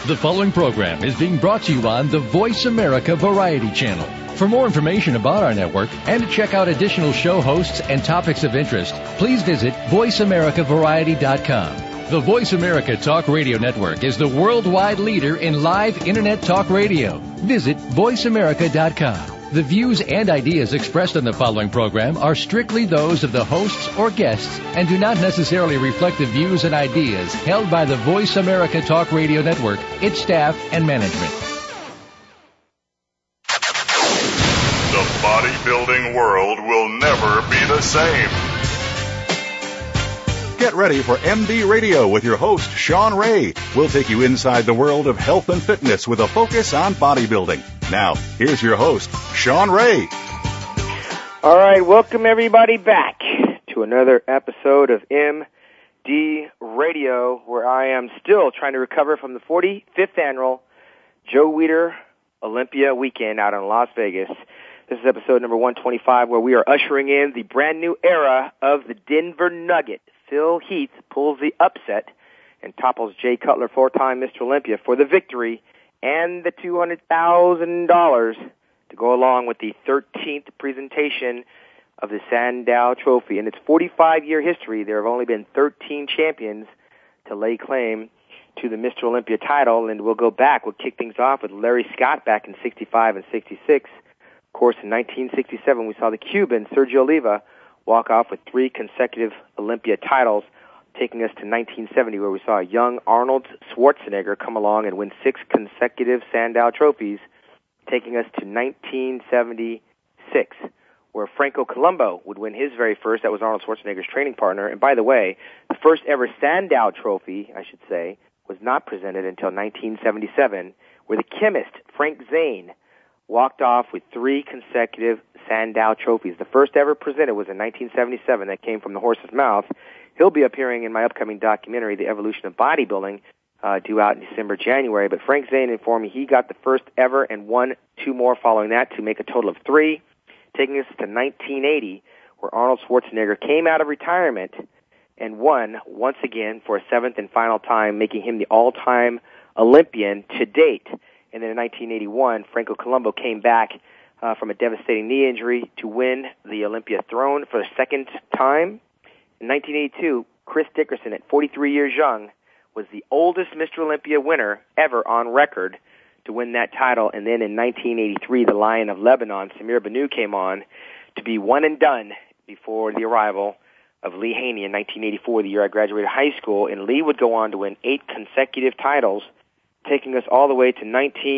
The following program is being brought to you on the Voice America Variety Channel. For more information about our network and to check out additional show hosts and topics of interest, please visit VoiceAmericaVariety.com. The Voice America Talk Radio Network is the worldwide leader in live Internet talk radio. Visit VoiceAmerica.com. The views and ideas expressed on the following program are strictly those of the hosts or guests and do not necessarily reflect the views and ideas held by the Voice America Talk Radio Network, its staff, and management. The bodybuilding world will never be the same. Get ready for MD Radio with your host, Sean Ray. We'll take you inside the world of health and fitness with a focus on bodybuilding. Now, here's your host, Sean Ray. All right, welcome everybody back to another episode of MD Radio, where I am still trying to recover from the 45th annual Joe Weider Olympia weekend out in Las Vegas. This is episode number 125, where we are ushering in the brand new era of the Denver Nugget. Phil Heath pulls the upset and topples Jay Cutler, four-time Mr. Olympia, for the victory and the $200,000 to go along with the 13th presentation of the Sandow Trophy. In its 45-year history, there have only been 13 champions to lay claim to the Mr. Olympia title, and we'll go back. We'll kick things off with Larry Scott back in 65 and 66. Of course, in 1967, we saw the Cuban Sergio Oliva walk off with 3 consecutive Olympia titles, taking us to 1970, where we saw a young Arnold Schwarzenegger come along and win 6 consecutive Sandow trophies, taking us to 1976, where Franco Columbu would win his very first. That was Arnold Schwarzenegger's training partner. And by the way, the first ever Sandow trophy, I should say, was not presented until 1977, where the chemist Frank Zane walked off with 3 consecutive Sandow trophies. The first ever presented was in 1977. That came from the horse's mouth. He'll be appearing in my upcoming documentary, The Evolution of Bodybuilding, due out in December, January. But Frank Zane informed me he got the first ever and won 2 more following that to make a total of 3, taking us to 1980, where Arnold Schwarzenegger came out of retirement and won once again for a 7th and final time, making him the all-time Olympian to date. And then in 1981, Franco Columbu came back from a devastating knee injury to win the Olympia throne for the 2nd time. In 1982, Chris Dickerson, at 43 years young, was the oldest Mr. Olympia winner ever on record to win that title. And then in 1983, the Lion of Lebanon, Samir Banu, came on to be one and done before the arrival of Lee Haney in 1984, the year I graduated high school. And Lee would go on to win 8 consecutive titles, taking us all the way to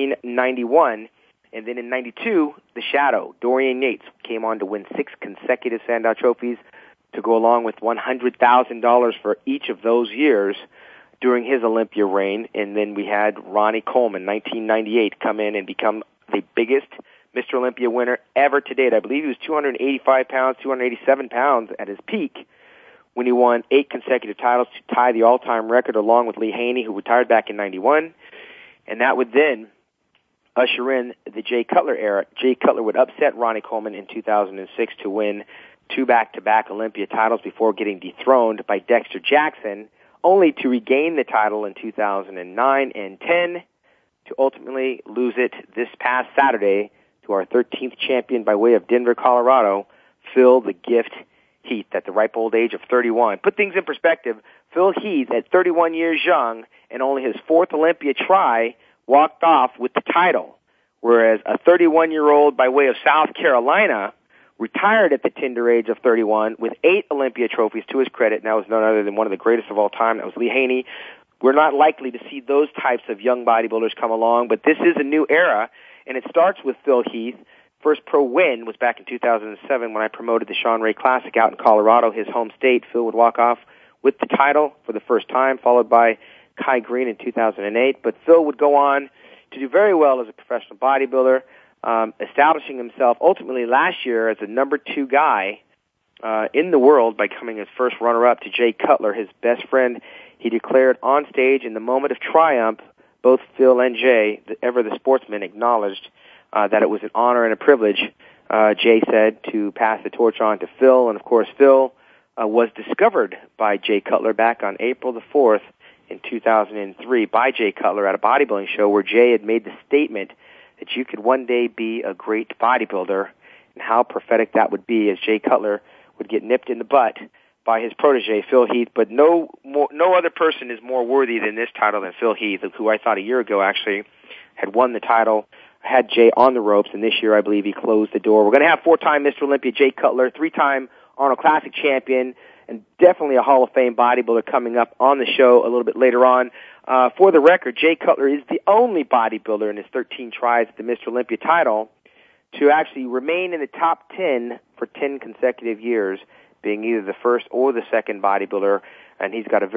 1991. And then in 92, the Shadow, Dorian Yates, came on to win 6 consecutive Sandow trophies to go along with $100,000 for each of those years during his Olympia reign. And then we had Ronnie Coleman, 1998, come in and become the biggest Mr. Olympia winner ever to date. I believe he was 285 pounds, 287 pounds at his peak when he won 8 consecutive titles to tie the all-time record along with Lee Haney, who retired back in 91. And that would then usher in the Jay Cutler era. Jay Cutler would upset Ronnie Coleman in 2006 to win 2 back-to-back Olympia titles before getting dethroned by Dexter Jackson, only to regain the title in 2009 and 10 to ultimately lose it this past Saturday to our 13th champion by way of Denver, Colorado, Phil the Gift Heath, at the ripe old age of 31. Put things in perspective, Phil Heath, at 31 years young and only his 4th Olympia try, walked off with the title, whereas a 31-year-old by way of South Carolina retired at the tender age of 31 with 8 Olympia trophies to his credit, and that was none other than one of the greatest of all time. That was Lee Haney. We're not likely to see those types of young bodybuilders come along, but this is a new era, and it starts with Phil Heath. First pro win was back in 2007 when I promoted the Sean Ray Classic out in Colorado, his home state. Phil would walk off with the title for the first time, followed by Kai Green in 2008. But Phil would go on to do very well as a professional bodybuilder, establishing himself ultimately last year as the number 2 guy in the world by coming as first runner-up to Jay Cutler, his best friend. He declared on stage in the moment of triumph, both Phil and Jay, ever the sportsman, acknowledged that it was an honor and a privilege, Jay said, to pass the torch on to Phil. And, of course, Phil was discovered by Jay Cutler back on April the 4th in 2003 by Jay Cutler at a bodybuilding show where Jay had made the statement that you could one day be a great bodybuilder, and how prophetic that would be as Jay Cutler would get nipped in the butt by his protege, Phil Heath. But no other person is more worthy than this title than Phil Heath, who I thought a year ago actually had won the title, had Jay on the ropes, and this year I believe he closed the door. We're going to have 4-time Mr. Olympia Jay Cutler, 3-time Arnold Classic champion, and definitely a Hall of Fame bodybuilder coming up on the show a little bit later on. For the record, Jay Cutler is the only bodybuilder in his 13 tries at the Mr. Olympia title to actually remain in the top 10 for 10 consecutive years, being either the first or the second bodybuilder, and he's got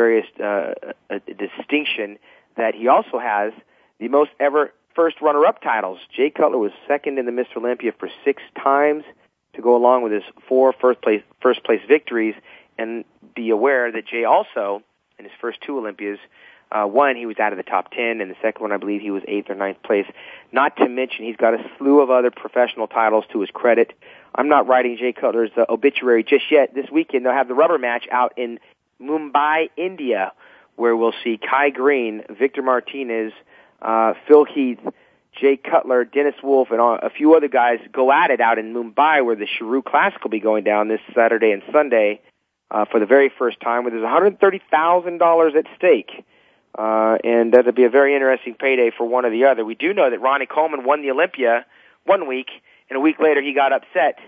a distinction that he also has the most ever first runner-up titles. Jay Cutler was second in the Mr. Olympia for 6 times to go along with his 4 first-place victories, and be aware that Jay also, in his first 2 Olympias, one, he was out of the top 10, and the second one, I believe he was 8th or 9th place. Not to mention, he's got a slew of other professional titles to his credit. I'm not writing Jay Cutler's obituary just yet. This weekend, they'll have the rubber match out in Mumbai, India, where we'll see Kai Green, Victor Martinez, Phil Heath, Jay Cutler, Dennis Wolf, and a few other guys go at it out in Mumbai, where the Sharu Classic will be going down this Saturday and Sunday for the very first time, where there's $130,000 at stake. And that'll be a very interesting payday for one or the other. We do know that Ronnie Coleman won the Olympia one week, and a week later he got upset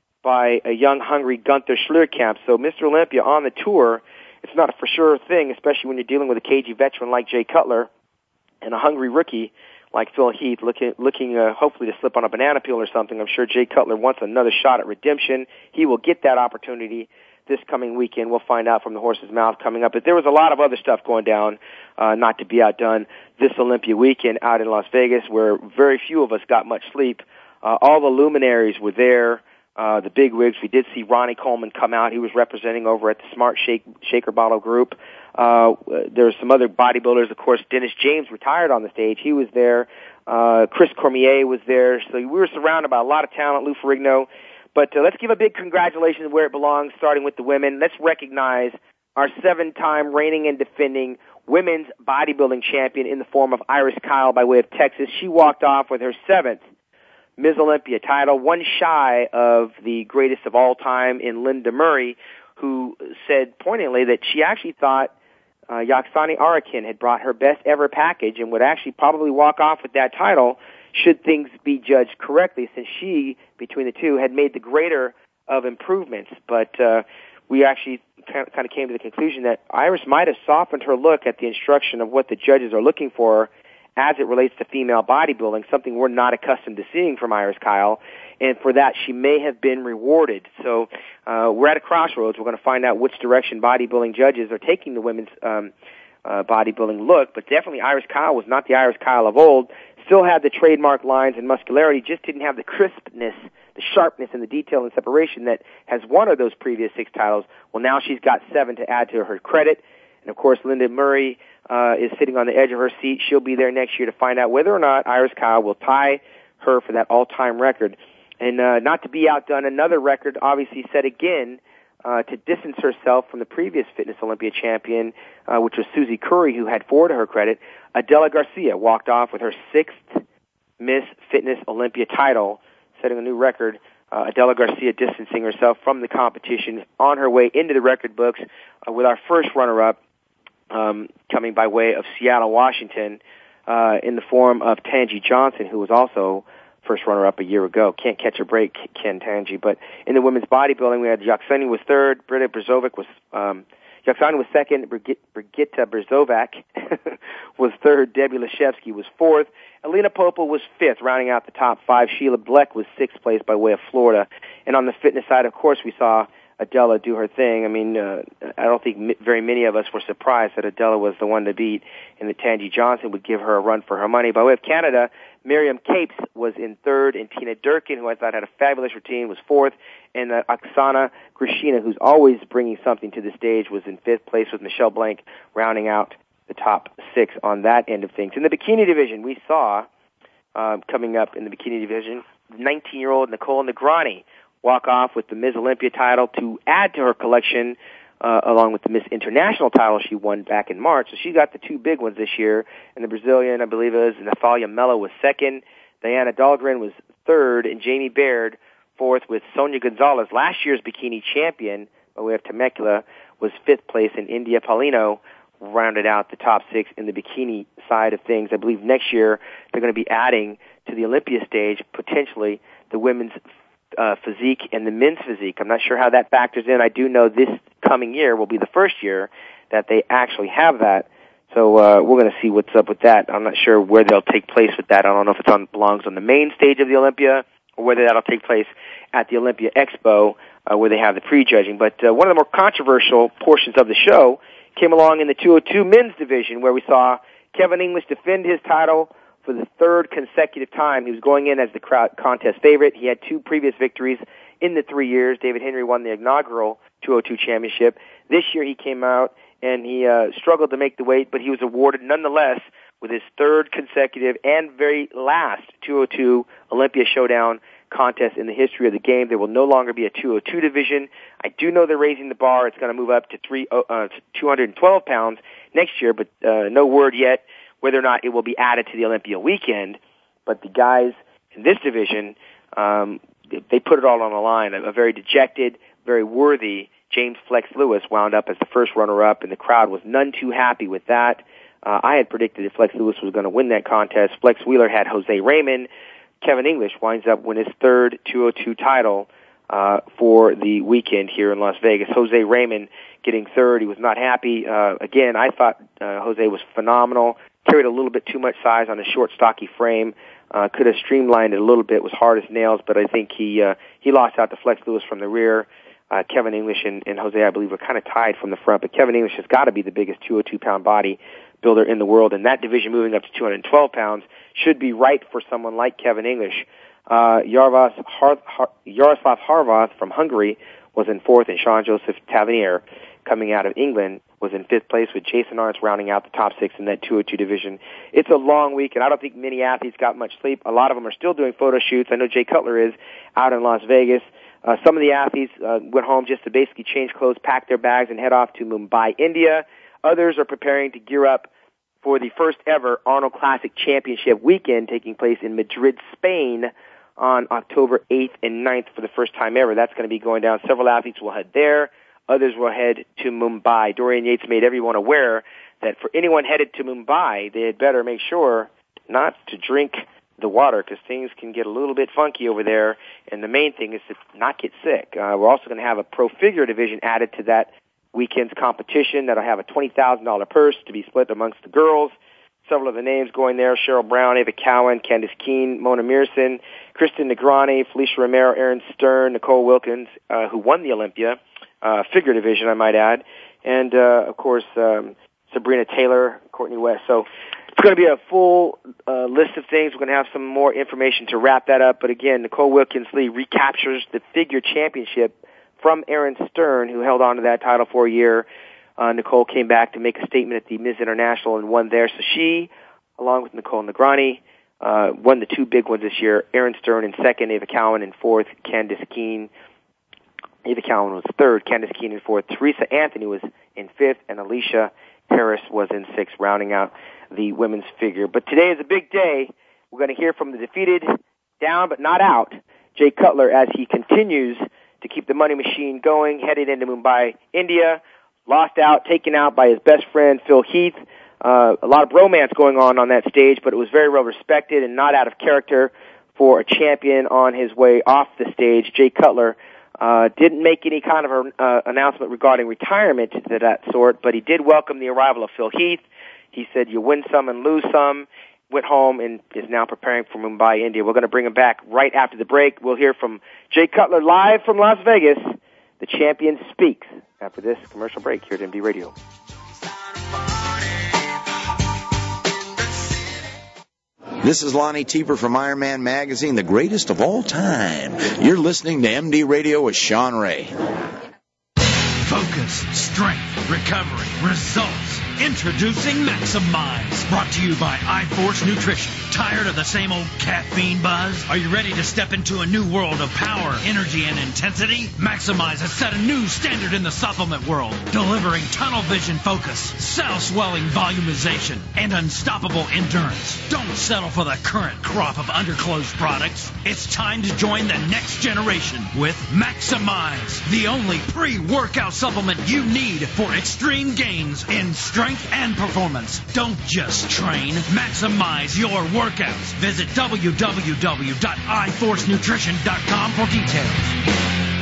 by a young, hungry Gunther Schlierkamp. So Mr. Olympia on the tour, it's not a for sure thing, especially when you're dealing with a cagey veteran like Jay Cutler and a hungry rookie like Phil Heath looking hopefully to slip on a banana peel or something. I'm sure Jay Cutler wants another shot at redemption. He will get that opportunity this coming weekend. We'll find out from the horse's mouth coming up. But there was a lot of other stuff going down, not to be outdone, this Olympia weekend out in Las Vegas, where very few of us got much sleep. All the luminaries were there, the bigwigs. We did see Ronnie Coleman come out. He was representing over at the Smart Shaker Bottle Group. There were some other bodybuilders. Of course, Dennis James retired on the stage. He was there. Chris Cormier was there. So we were surrounded by a lot of talent, Lou Ferrigno. But let's give a big congratulations where it belongs, starting with the women. Let's recognize our 7-time reigning and defending women's bodybuilding champion in the form of Iris Kyle by way of Texas. She walked off with her 7th Ms. Olympia title, one shy of the greatest of all time in Linda Murray, who said poignantly that she actually thought Yaksani Arakin had brought her best ever package and would actually probably walk off with that title should things be judged correctly, since she, between the two, had made the greater of improvements. But we actually kind of came to the conclusion that Iris might have softened her look at the instruction of what the judges are looking for as it relates to female bodybuilding, something we're not accustomed to seeing from Iris Kyle, and for that she may have been rewarded. So we're at a crossroads. We're going to find out which direction bodybuilding judges are taking the women's bodybuilding look, but definitely Iris Kyle was not the Iris Kyle of old. Still had the trademark lines and muscularity, just didn't have the crispness, the sharpness, and the detail and separation that has won her those previous 6 titles. Well, now she's got 7 to add to her credit. And, of course, Linda Murray is sitting on the edge of her seat. She'll be there next year to find out whether or not Iris Kyle will tie her for that all-time record. And not to be outdone, another record obviously set again to distance herself from the previous Fitness Olympia champion, which was Susie Curry, who had 4 to her credit. Adela Garcia walked off with her 6th Miss Fitness Olympia title, setting a new record. Adela Garcia distancing herself from the competition on her way into the record books with our first runner-up coming by way of Seattle, Washington, in the form of Tangi Johnson, who was also first runner-up a year ago. Can't catch a break, Ken Tangi. But in the women's bodybuilding, we had Yaksani was 3rd, Britta Brzovic was Yaksani was 2nd, Brigitta Brzovac was 3rd, Debbie Leszewski was 4th, Alina Popa was 5th, rounding out the top 5. Sheila Bleck was 6th place by way of Florida. And on the fitness side, of course, we saw Adela do her thing. I mean, I don't think very many of us were surprised that Adela was the one to beat and that Tangi Johnson would give her a run for her money. By way of Canada, Miriam Capes was in 3rd, and Tina Durkin, who I thought had a fabulous routine, was 4th, and Oksana Grishina, who's always bringing something to the stage, was in 5th place, with Michelle Blank rounding out the top 6 on that end of things. In the bikini division, we saw, coming up in the bikini division, 19-year-old Nicole Negrani walk off with the Ms. Olympia title to add to her collection along with the Miss International title she won back in March. So she got the two big ones this year. And the Brazilian, I believe it was Nathalia Mello, was second. Diana Dahlgren was third, and Jamie Baird fourth, with Sonia Gonzalez, last year's bikini champion, by way of Temecula, was fifth place, and India Paulino rounded out the top six in the bikini side of things. I believe next year they're going to be adding to the Olympia stage, potentially, the women's physique and the men's physique. I'm not sure how that factors in. I do know this coming year will be the first year that they actually have that. So we're going to see what's up with that. I'm not sure where they'll take place with that. I don't know if it belongs on the main stage of the Olympia or whether that'll take place at the Olympia Expo where they have the prejudging. But one of the more controversial portions of the show came along in the 202 men's division, where we saw Kevin English defend his title for the third consecutive time. He was going in as the contest favorite. He had two previous victories in the 3 years. David Henry won the inaugural 202 championship. This year he came out and he struggled to make the weight, but he was awarded nonetheless with his third consecutive and very last 202 Olympia Showdown contest in the history of the game. There will no longer be a 202 division. I do know they're raising the bar. It's going to move up to 212 pounds next year, but no word yet whether or not it will be added to the Olympia weekend. But the guys in this division, they put it all on the line. A very dejected, very worthy James Flex Lewis wound up as the first runner-up, and the crowd was none too happy with that. I had predicted that Flex Lewis was going to win that contest. Flex Wheeler had Jose Raymond. Kevin English winds up with his third 202 title for the weekend here in Las Vegas. Jose Raymond getting third. He was not happy. Again, I thought Jose was phenomenal. Carried a little bit too much size on a short, stocky frame. Could have streamlined it a little bit. Was hard as nails, but I think he lost out to Flex Lewis from the rear. Kevin English and Jose, I believe, were kind of tied from the front, but Kevin English has got to be the biggest 202-pound body builder in the world, and that division moving up to 212 pounds should be right for someone like Kevin English. Jaroslav Harvath from Hungary was in fourth, and Jean-Joseph Tavernier, coming out of England, was in fifth place, with Jason Arndt rounding out the top six in that 202 division. It's a long week, and I don't think many athletes got much sleep. A lot of them are still doing photo shoots. I know Jay Cutler is out in Las Vegas. Some of the athletes went home just to basically change clothes, pack their bags, and head off to Mumbai, India. Others are preparing to gear up for the first ever Arnold Classic Championship weekend taking place in Madrid, Spain on October 8th and 9th for the first time ever. That's going to be going down. Several athletes will head there. Others will head to Mumbai. Dorian Yates made everyone aware that for anyone headed to Mumbai, they had better make sure not to drink the water, because things can get a little bit funky over there, and the main thing is to not get sick. We're also going to have a pro figure division added to that weekend's competition that'll have a $20,000 purse to be split amongst the girls. Several of the names going there: Cheryl Brown, Ava Cowan, Candice Keene, Mona Mearson, Kristen Negrani, Felicia Romero, Aaron Stern, Nicole Wilkins, who won the Olympia figure division, I might add, and of course Sabrina Taylor, Courtney West. So it's going to be a full list of things. We're going to have some more information to wrap that up. But again, Nicole Wilkins Lee recaptures the figure championship from Aaron Stern, who held on to that title for a year. Nicole came back to make a statement at the Ms. International and won there. So she, along with Nicole Negrani, won the two big ones this year. Aaron Stern in second, Ava Cowan in fourth, Candice Keene. Ava Cowan was third, Candice Keene in fourth. Teresa Anthony was in fifth, and Alicia Harris was in sixth, rounding out the women's figure. But today is a big day. We're going to hear from the defeated, down but not out, Jay Cutler, as he continues to keep the money machine going, headed into Mumbai, India. Lost out, taken out by his best friend, Phil Heath. A lot of bromance going on that stage, but it was very well respected and not out of character for a champion on his way off the stage. Jay Cutler didn't make any kind of announcement regarding retirement to that sort, but he did welcome the arrival of Phil Heath. He said, you win some and lose some. Went home and is now preparing for Mumbai, India. We're going to bring him back right after the break. We'll hear from Jay Cutler live from Las Vegas. The champion speaks after this commercial break here at MD Radio. This is Lonnie Tieper from Ironman Magazine, the greatest of all time. You're listening to MD Radio with Sean Ray. Focus, strength, recovery, results. Introducing Maximize, brought to you by iForce Nutrition. Tired of the same old caffeine buzz? Are you ready to step into a new world of power, energy, and intensity? Maximize has set a new standard in the supplement world, delivering tunnel vision focus, cell-swelling volumization, and unstoppable endurance. Don't settle for the current crop of underclothes products. It's time to join the next generation with Maximize, the only pre-workout supplement you need for extreme gains in strength and performance. Don't just train, maximize your workouts. Visit www.iforcenutrition.com for details.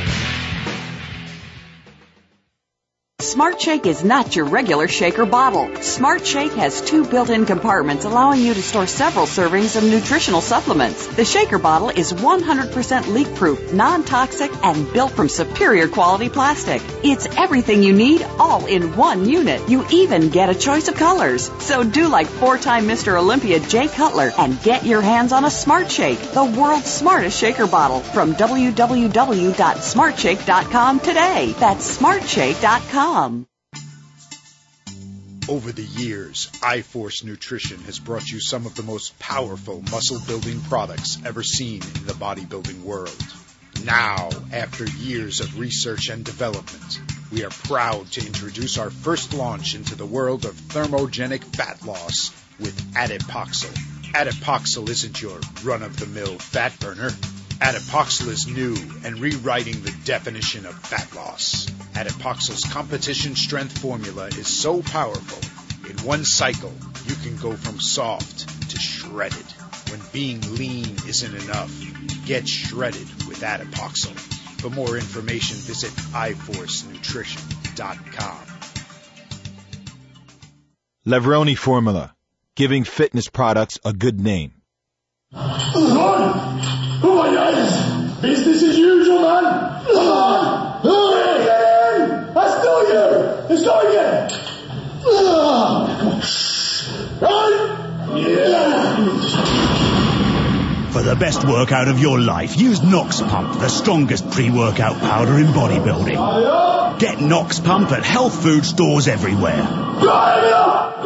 Smart Shake is not your regular shaker bottle. Smart Shake has 2 built-in compartments allowing you to store several servings of nutritional supplements. The shaker bottle is 100% leak-proof, non-toxic, and built from superior quality plastic. It's everything you need, all in one unit. You even get a choice of colors. So do like 4-time Mr. Olympia Jay Cutler and get your hands on a Smart Shake, the world's smartest shaker bottle, from www.smartshake.com today. That's smartshake.com. Over the years, iForce Nutrition has brought you some of the most powerful muscle-building products ever seen in the bodybuilding world. Now, after years of research and development, we are proud to introduce our first launch into the world of thermogenic fat loss with Adipoxyl. Adipoxyl isn't your run-of-the-mill fat burner. Adipoxyl is new and rewriting the definition of fat loss. Adipoxyl's competition strength formula is so powerful, in one cycle, you can go from soft to shredded. When being lean isn't enough, get shredded with Adipoxyl. For more information, visit iForceNutrition.com. Levroni Formula, giving fitness products a good name. Oh my God! Business as usual, man! Come on! Get in! Let's do it! Let's go again! Right? Yeah! For the best workout of your life, use Nox Pump, the strongest pre-workout powder in bodybuilding. Get Nox Pump at health food stores everywhere. Drive it up!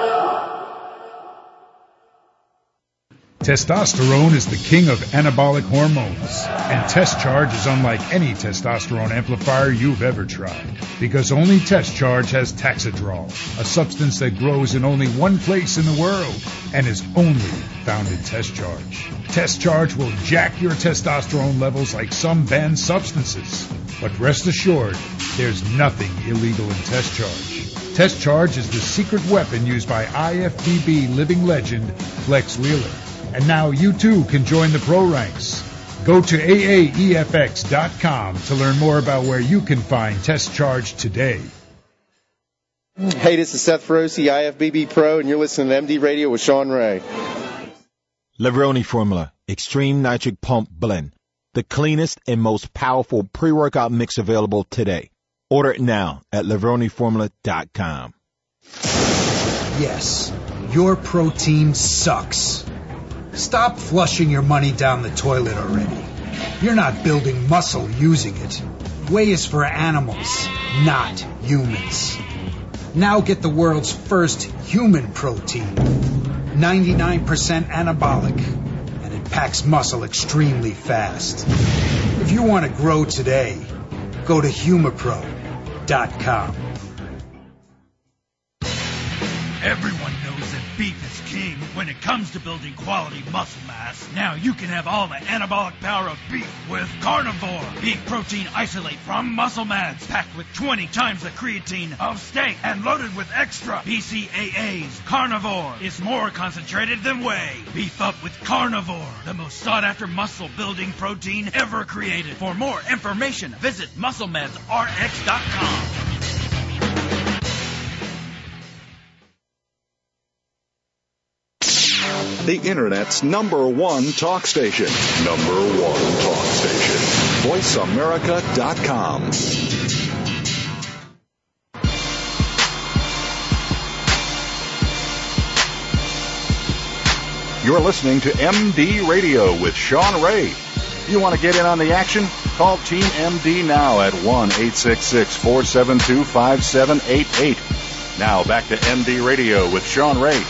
Testosterone is the king of anabolic hormones, and Test Charge is unlike any testosterone amplifier you've ever tried, because only Test Charge has Taxidrol, a substance that grows in only one place in the world and is only found in Test Charge. Test Charge will jack your testosterone levels like some banned substances, but rest assured, there's nothing illegal in Test Charge. Test Charge is the secret weapon used by IFBB living legend Flex Wheeler. And now you too can join the pro ranks. Go to AAEFX.com to learn more about where you can find Test Charge today. Hey, this is Seth Feroce, IFBB Pro, and you're listening to MD Radio with Sean Ray. Levroni Formula, Extreme Nitric Pump Blend, the cleanest and most powerful pre-workout mix available today. Order it now at LevroniFormula.com. Yes, your protein sucks. Stop flushing your money down the toilet already. You're not building muscle using it. Whey is for animals, not humans. Now get the world's first human protein. 99% anabolic, and it packs muscle extremely fast. If you want to grow today, go to humapro.com. Everyone knows that beef is king when it comes to building quality muscle mass. Now you can have all the anabolic power of beef with Carnivore. Beef protein isolate from Muscle Mads, packed with 20 times the creatine of steak and loaded with extra BCAAs. Carnivore is more concentrated than whey. Beef up with Carnivore, the most sought-after muscle-building protein ever created. For more information, visit MuscleMadsRx.com. The Internet's #1 talk station. #1 talk station. VoiceAmerica.com. You're listening to MD Radio with Sean Ray. You want to get in on the action? Call Team MD now at 1-866-472-5788. Now back to MD Radio with Sean Ray.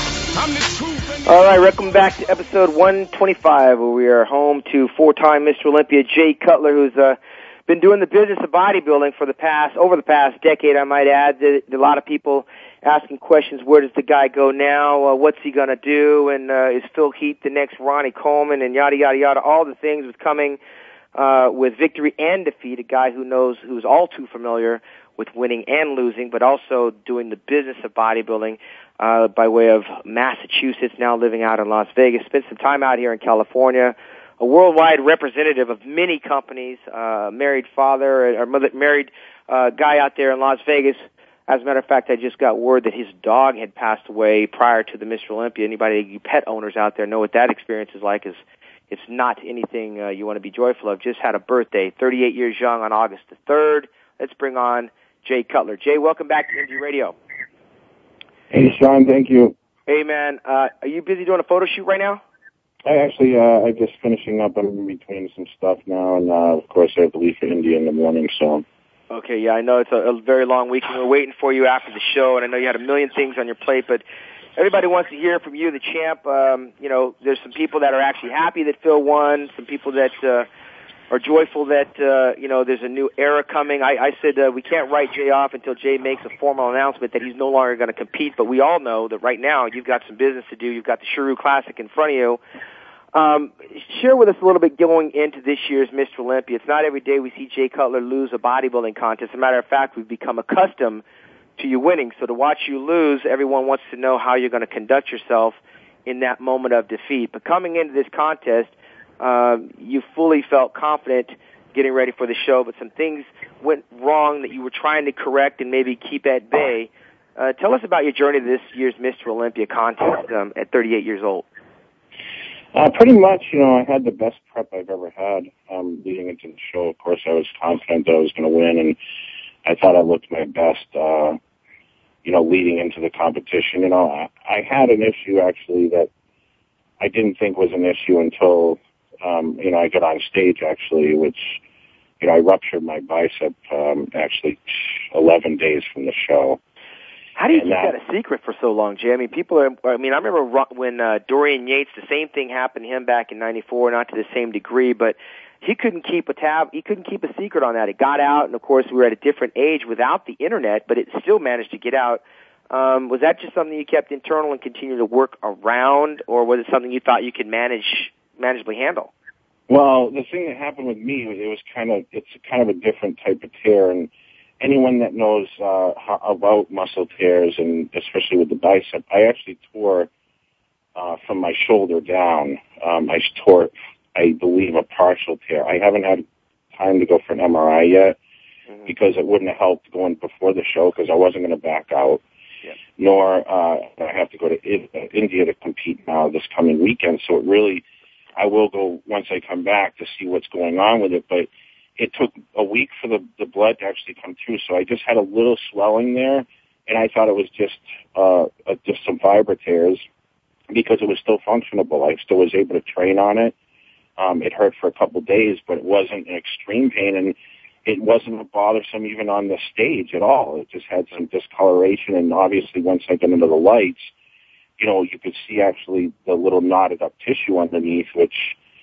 All right, welcome back to episode 125, where we are home to four-time Mr. Olympia Jay Cutler, who's been doing the business of bodybuilding for over the past decade, I might add. A lot of people asking questions, where does the guy go now? What's he going to do? And is Phil Heath the next Ronnie Coleman? And yada, yada, yada. All the things with coming with victory and defeat, a guy who's all too familiar with winning and losing, but also doing the business of bodybuilding by way of Massachusetts, now living out in Las Vegas. Spent some time out here in California. A worldwide representative of many companies, married father, or married guy out there in Las Vegas. As a matter of fact, I just got word that his dog had passed away prior to the Mr. Olympia. Anybody, you pet owners out there, know what that experience is like. It's not anything you want to be joyful of. Just had a birthday, 38 years young on August the 3rd. Let's bring on Jay Cutler. Jay, welcome back to MD Radio. Hey, Sean, thank you. Hey, man, are you busy doing a photo shoot right now? I'm just finishing up. I'm in between some stuff now, and of course I have to leave for India in the morning, so. Okay, yeah, I know it's a very long week, and we're waiting for you after the show, and I know you had a million things on your plate, but everybody wants to hear from you, the champ. There's some people that are actually happy that Phil won, some people that are joyful that, there's a new era coming. I said we can't write Jay off until Jay makes a formal announcement that he's no longer going to compete, but we all know that right now you've got some business to do. You've got the Shuru Classic in front of you. Share with us a little bit going into this year's Mr. Olympia. It's not every day we see Jay Cutler lose a bodybuilding contest. As a matter of fact, we've become accustomed to you winning. So to watch you lose, everyone wants to know how you're going to conduct yourself in that moment of defeat. But coming into this contest, you fully felt confident getting ready for the show, but some things went wrong that you were trying to correct and maybe keep at bay. Tell us about your journey to this year's Mr. Olympia contest at 38 years old. Pretty much, I had the best prep I've ever had leading into the show. Of course, I was confident that I was going to win, and I thought I looked my best, leading into the competition. I had an issue, actually, that I didn't think was an issue until, I got on stage, actually, which, I ruptured my bicep, 11 days from the show. How do you keep that a secret for so long, Jay? I remember when Dorian Yates, the same thing happened to him back in '94, not to the same degree, but he couldn't keep a secret on that. It got out, and of course we were at a different age without the internet, but it still managed to get out. Was that just something you kept internal and continued to work around, or was it something you thought you could manageably handle? Well, the thing that happened with me, it's kind of a different type of tear, and anyone that knows about muscle tears, and especially with the bicep, I actually tore from my shoulder down. I tore, I believe, a partial tear. I haven't had time to go for an MRI yet because it wouldn't have helped going before the show because I wasn't going to back out. Yeah. Nor I have to go to India to compete now this coming weekend. So I will go once I come back to see what's going on with it, but it took a week for the blood to actually come through, so I just had a little swelling there, and I thought it was just some fiber tears because it was still functionable. I still was able to train on it. It hurt for a couple days, but it wasn't an extreme pain, and it wasn't bothersome even on the stage at all. It just had some discoloration, and obviously once I got into the lights, you could see actually the little knotted up tissue underneath, which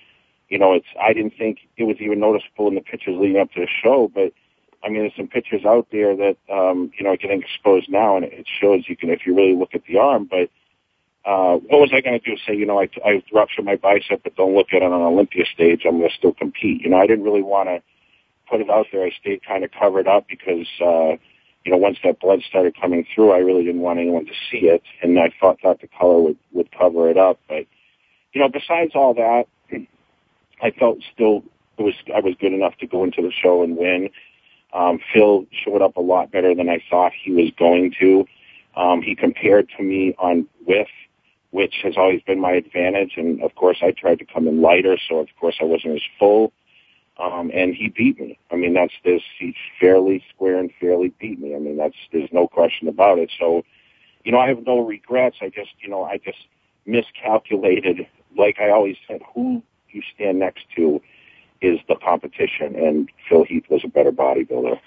I didn't think it was even noticeable in the pictures leading up to the show, but there's some pictures out there that, are getting exposed now, and it shows if you really look at the arm, but, what was I going to do? Say, I ruptured my bicep, but don't look at it on an Olympia stage. I'm going to still compete. I didn't really want to put it out there. I stayed kind of covered up because, once that blood started coming through, I really didn't want anyone to see it, and I thought the color would cover it up, but, besides all that, I felt still I was good enough to go into the show and win. Phil showed up a lot better than I thought he was going to. He compared to me on width, which has always been my advantage, and of course I tried to come in lighter, so of course I wasn't as full. And he beat me. He fairly square and fairly beat me. There's no question about it. So, I have no regrets. I just miscalculated. Like I always said, who you stand next to is the competition, and Phil Heath was a better bodybuilder.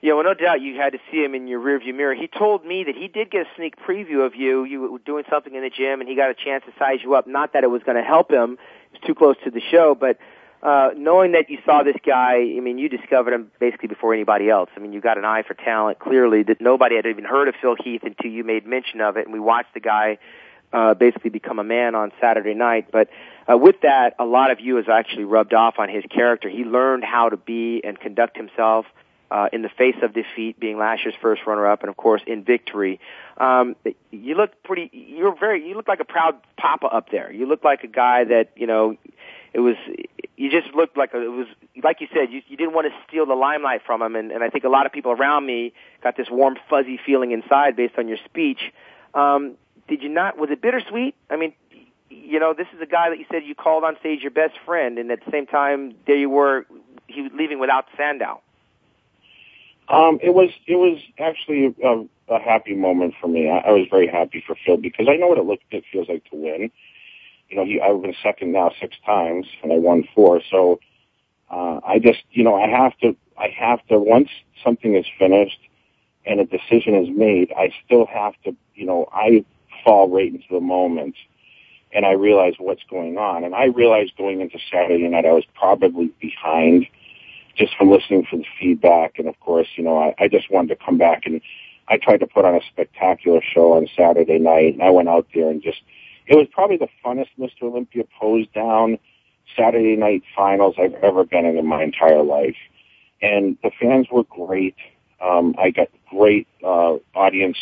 Yeah, well, no doubt you had to see him in your rearview mirror. He told me that he did get a sneak preview of you. You were doing something in the gym, and he got a chance to size you up. Not that it was going to help him. It was too close to the show, but knowing that you saw this guy, I mean, you discovered him basically before anybody else. I mean, you got an eye for talent, clearly, that nobody had even heard of Phil Heath until you made mention of it, and we watched the guy basically become a man on Saturday night. But with that, a lot of you has actually rubbed off on his character. He learned how to be and conduct himself in the face of defeat, being last year's first runner-up, and of course in victory. You look you look like a proud papa up there. You look like a guy that, you just looked like it was, like you said, you didn't want to steal the limelight from him, and I think a lot of people around me got this warm, fuzzy feeling inside based on your speech. Did you not, was it bittersweet? I mean, this is a guy that you said you called on stage your best friend, and at the same time, there you were, he was leaving without Sandow. It was actually a happy moment for me. I was very happy for Phil because I know what it feels like to win. I've been second now 6 times and I won 4. So, I have to, once something is finished and a decision is made, I still have to, I fall right into the moment and I realize what's going on. And I realized going into Saturday night, I was probably behind just from listening for the feedback. And of course, I just wanted to come back, and I tried to put on a spectacular show on Saturday night, and I went out there and it was probably the funnest Mr. Olympia pose down Saturday night finals I've ever been in my entire life. And the fans were great. I got great, audience,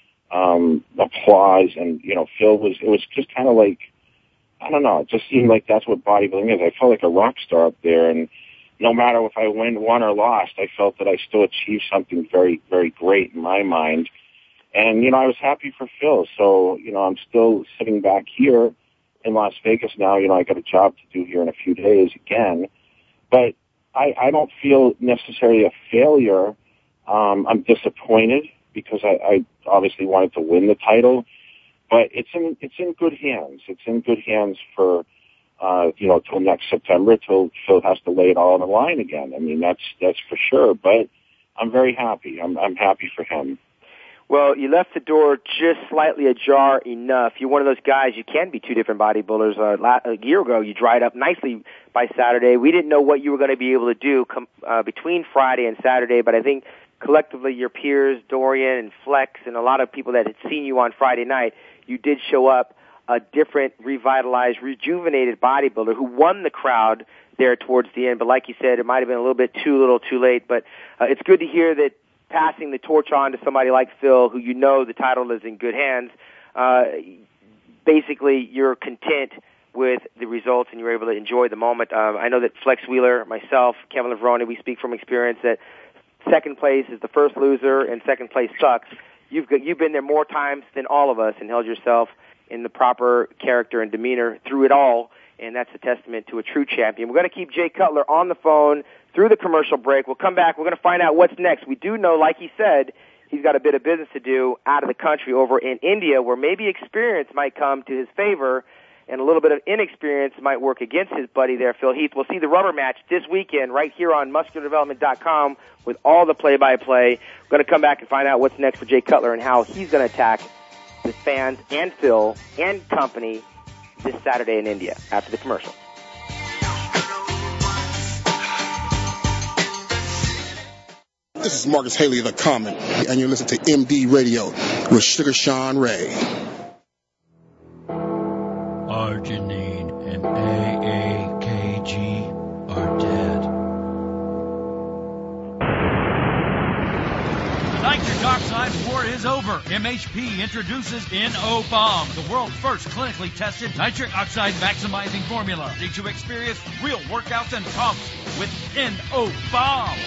applause, and, it was just kind of like, I don't know, it just seemed like that's what bodybuilding is. I felt like a rock star up there, and no matter if I won or lost, I felt that I still achieved something very, very great in my mind. And, I was happy for Phil. So, I'm still sitting back here in Las Vegas now. I got a job to do here in a few days again. But I don't feel necessarily a failure. I'm disappointed because I obviously wanted to win the title. But it's in good hands. It's in good hands for till next September, till Phil has to lay it all on the line again. I mean, that's for sure. But I'm very happy. I'm happy for him. Well, you left the door just slightly ajar enough. You're one of those guys, you can be 2 different bodybuilders. A year ago, you dried up nicely by Saturday. We didn't know what you were going to be able to do between Friday and Saturday, but I think collectively your peers, Dorian and Flex, and a lot of people that had seen you on Friday night, you did show up a different, revitalized, rejuvenated bodybuilder who won the crowd there towards the end. But like you said, it might have been a little bit too little too late. But it's good to hear that passing the torch on to somebody like Phil, who the title is in good hands, basically you're content with the results and you're able to enjoy the moment. I know that Flex Wheeler, myself, Kevin Levrone, we speak from experience that second place is the first loser and second place sucks. You've been there more times than all of us and held yourself in the proper character and demeanor through it all, and that's a testament to a true champion. We're going to keep Jay Cutler on the phone through the commercial break. We'll come back. We're going to find out what's next. We do know, like he said, he's got a bit of business to do out of the country over in India, where maybe experience might come to his favor and a little bit of inexperience might work against his buddy there, Phil Heath. We'll see the rubber match this weekend right here on MuscularDevelopment.com with all the play-by-play. We're going to come back and find out what's next for Jay Cutler and how he's going to attack the fans and Phil and company this Saturday in India after the commercial. This is Marcus Haley of The Common, and you're listening to MD Radio with Sugar Sean Ray. Arginine and AAKG are dead. Nitric oxide war is over. MHP introduces NO-Bomb, the world's first clinically tested nitric oxide maximizing formula. Need to experience real workouts and pumps with NO-Bomb.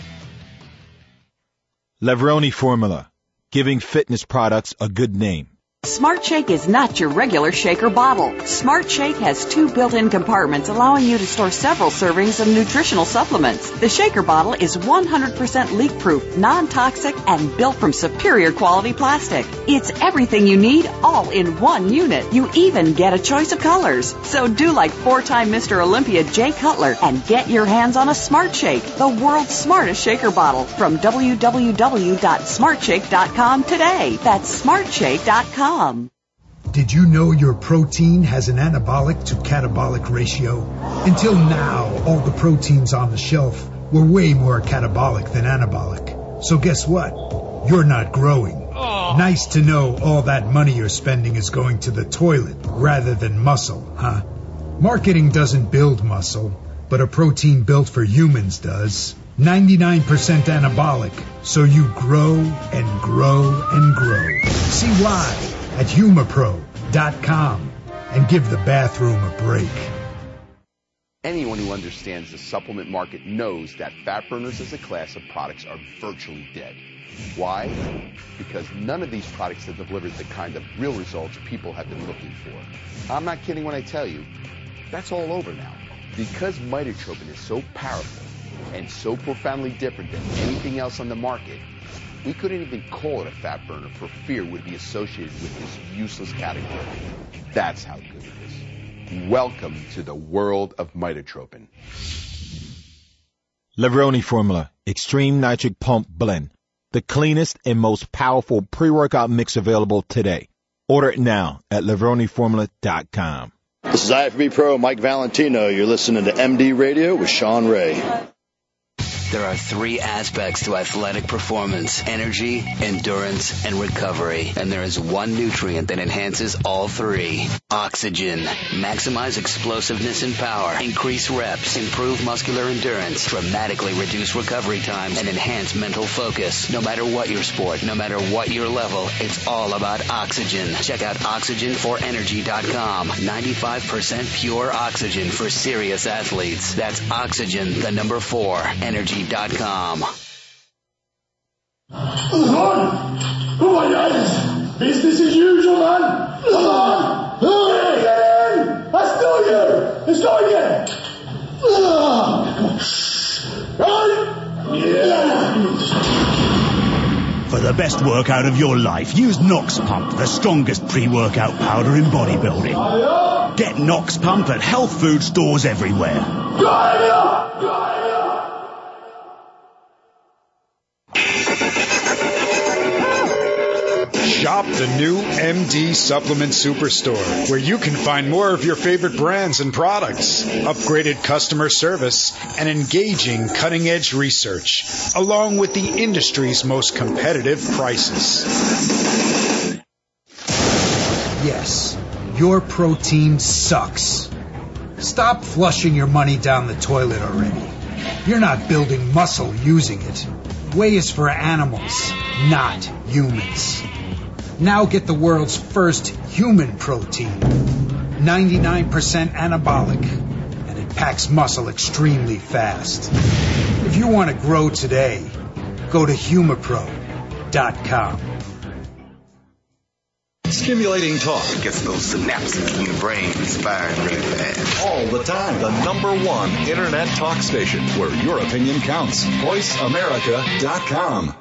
Levrone Formula, giving fitness products a good name. Smart Shake is not your regular shaker bottle. Smart Shake has 2 built-in compartments allowing you to store several servings of nutritional supplements. The shaker bottle is 100% leak-proof, non-toxic, and built from superior quality plastic. It's everything you need all in one unit. You even get a choice of colors. So do like 4-time Mr. Olympia Jay Cutler and get your hands on a Smart Shake, the world's smartest shaker bottle, from www.smartshake.com today. That's smartshake.com. Did you know your protein has an anabolic to catabolic ratio? Until now, all the proteins on the shelf were way more catabolic than anabolic. So guess what? You're not growing. Nice to know all that money you're spending is going to the toilet rather than muscle, huh? Marketing doesn't build muscle, but a protein built for humans does. 99% anabolic, so you grow and grow and grow. See why at humapro.com and give the bathroom a break. Anyone who understands the supplement market knows that fat burners as a class of products are virtually dead. Why? Because none of these products have delivered the kind of real results people have been looking for. I'm not kidding when I tell you, that's all over now. Because mitotropin is so powerful and so profoundly different than anything else on the market, we couldn't even call it a fat burner for fear it would be associated with this useless category. That's how good it is. Welcome to the world of mitotropin. Levroni Formula Extreme Nitric Pump Blend, the cleanest and most powerful pre-workout mix available today. Order it now at levroniformula.com. This is IFB Pro Mike Valentino. You're listening to MD Radio with Sean Ray. There are 3 aspects to athletic performance: energy, endurance, and recovery. And there is one nutrient that enhances all 3. Oxygen. Maximize explosiveness and power. Increase reps. Improve muscular endurance. Dramatically reduce recovery times and enhance mental focus. No matter what your sport, no matter what your level, it's all about oxygen. Check out oxygenforenergy.com. 95% pure oxygen for serious athletes. That's oxygen, the number 4, energy.com. Come on, guys. Business as usual, man. Come on. Get in. That's still you. Let's go again. Right? Yeah. For the best workout of your life, use Nox Pump, the strongest pre-workout powder in bodybuilding. Get Nox Pump at health food stores everywhere. Shop the new MD Supplement Superstore, where you can find more of your favorite brands and products, upgraded customer service, and engaging cutting-edge research, along with the industry's most competitive prices. Yes, your protein sucks. Stop flushing your money down the toilet already. You're not building muscle using it. Whey is for animals, not humans. Now get the world's first human protein. 99% anabolic, and it packs muscle extremely fast. If you want to grow today, go to humapro.com. Stimulating talk gets those synapses in your brain firing really fast. All the time. The #1 Internet talk station where your opinion counts. VoiceAmerica.com.